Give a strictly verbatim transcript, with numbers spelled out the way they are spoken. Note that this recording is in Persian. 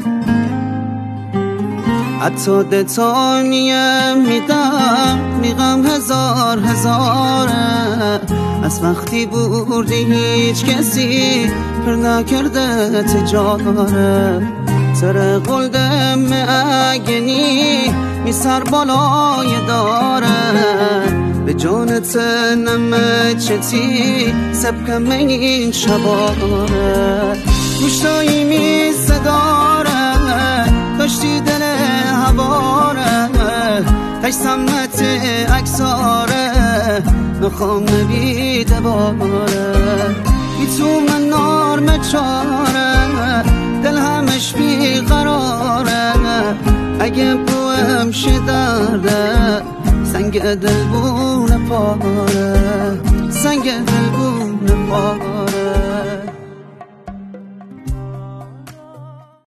حتی دتانیم میدم میغم هزار هزاره، از وقتی بردی هیچ کسی پر نکرده تجاره. سر قلدم اگنی می سر بالای داره، به جانت نمه چتی سبکم این شباره. گوشتایی می صداره داشتی دل هواره، تش سمت اکساره نخوام نبیده باره. بی تو من نار مچاره دل همش بی قراره، اگه بوهم شدرده سنگ دل بونه پاره، سنگ دل بونه پاره.